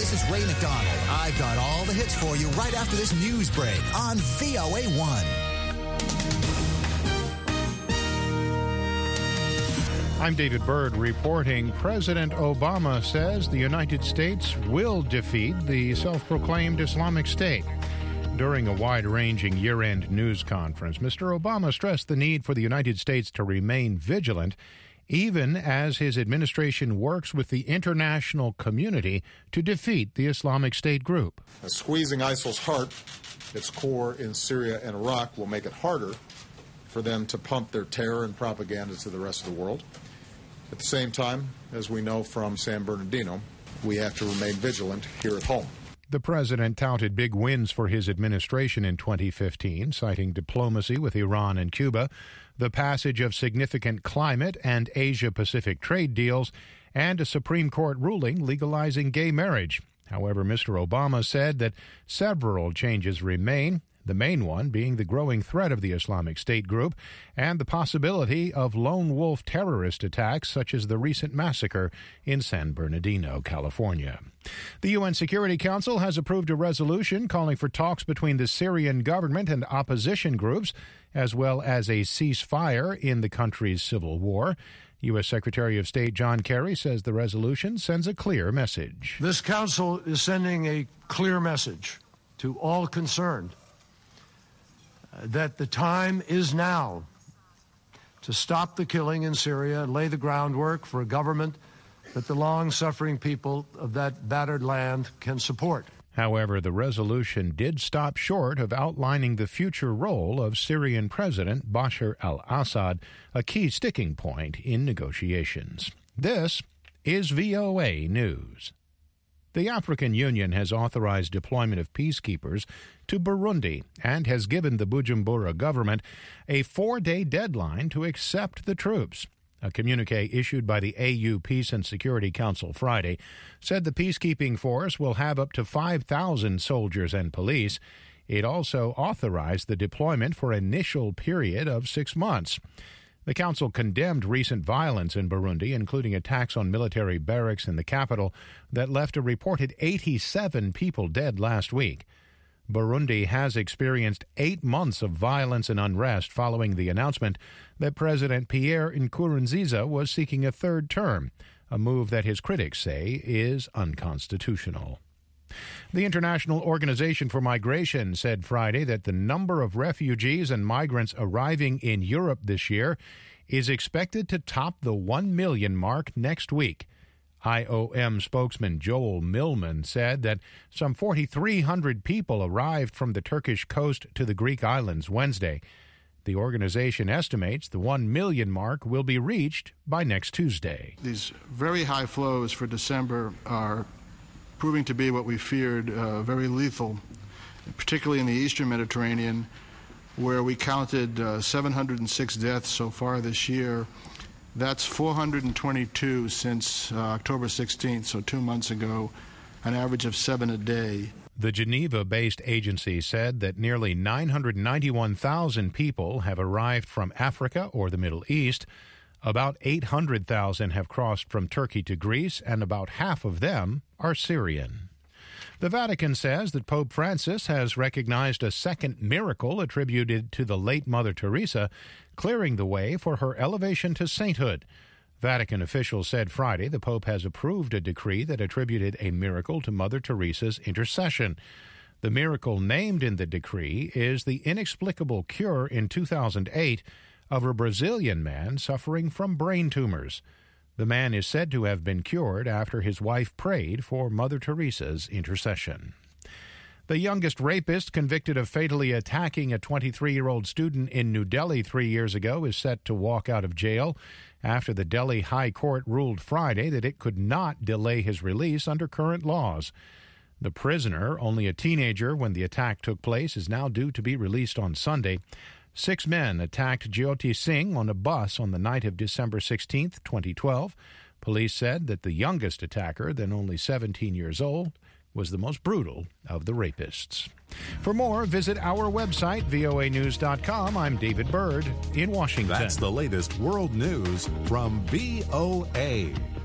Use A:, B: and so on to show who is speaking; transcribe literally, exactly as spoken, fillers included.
A: This is Ray McDonald. I've got all the hits for you right after this news break on V O A one.
B: I'm David Byrd reporting. President Obama says the United States will defeat the self-proclaimed Islamic State. During a wide-ranging year-end news conference, Mister Obama stressed the need for the United States to remain vigilant, even as his administration works with the international community to defeat the Islamic State group.
C: Squeezing ISIL's heart, its core in Syria and Iraq, will make it harder for them to pump their terror and propaganda to the rest of the world. At the same time, as we know from San Bernardino, we have to remain vigilant here at home.
B: The president touted big wins for his administration in twenty fifteen, citing diplomacy with Iran and Cuba, the passage of significant climate and Asia-Pacific trade deals, and a Supreme Court ruling legalizing gay marriage. However, Mister Obama said that several changes remain, the main one being the growing threat of the Islamic State group and the possibility of lone wolf terrorist attacks such as the recent massacre in San Bernardino, California. The U N Security Council has approved a resolution calling for talks between the Syrian government and opposition groups, as well as a ceasefire in the country's civil war. U S. Secretary of State John Kerry says the resolution sends a clear message.
D: This council is sending a clear message to all concerned that the time is now to stop the killing in Syria and lay the groundwork for a government that the long-suffering people of that battered land can support.
B: However, the resolution did stop short of outlining the future role of Syrian President Bashar al-Assad, a key sticking point in negotiations. This is V O A News. The African Union has authorized deployment of peacekeepers to Burundi and has given the Bujumbura government a four-day deadline to accept the troops. A communique issued by the A U Peace and Security Council Friday said the peacekeeping force will have up to five thousand soldiers and police. It also authorized the deployment for an initial period of six months. The council condemned recent violence in Burundi, including attacks on military barracks in the capital that left a reported eighty-seven people dead last week. Burundi has experienced eight months of violence and unrest following the announcement that President Pierre Nkurunziza was seeking a third term, a move that his critics say is unconstitutional. The International Organization for Migration said Friday that the number of refugees and migrants arriving in Europe this year is expected to top the one million mark next week. I O M spokesman Joel Millman said that some four thousand three hundred people arrived from the Turkish coast to the Greek islands Wednesday. The organization estimates the one million mark will be reached by next Tuesday.
E: These very high flows for December are proving to be what we feared, uh, very lethal, particularly in the eastern Mediterranean, where we counted uh, seven hundred six deaths so far this year. That's four hundred twenty-two since uh, October sixteenth, so two months ago, an average of seven a day.
B: The Geneva-based agency said that nearly nine hundred ninety-one thousand people have arrived from Africa or the Middle East. About eight hundred thousand have crossed from Turkey to Greece, and about half of them are Syrian. The Vatican says that Pope Francis has recognized a second miracle attributed to the late Mother Teresa, clearing the way for her elevation to sainthood. Vatican officials said Friday the Pope has approved a decree that attributed a miracle to Mother Teresa's intercession. The miracle named in the decree is the inexplicable cure in two thousand eight of a Brazilian man suffering from brain tumors. The man is said to have been cured after his wife prayed for Mother Teresa's intercession. The youngest rapist convicted of fatally attacking a twenty-three-year-old student in New Delhi three years ago is set to walk out of jail after the Delhi High Court ruled Friday that it could not delay his release under current laws. The prisoner, only a teenager when the attack took place, is now due to be released on Sunday. Six men attacked Jyoti Singh on a bus on the night of December sixteenth, twenty twelve. Police said that the youngest attacker, then only seventeen years old, was the most brutal of the rapists. For more, visit our website, V O A news dot com. I'm David Byrd in Washington.
F: That's the latest world news from V O A.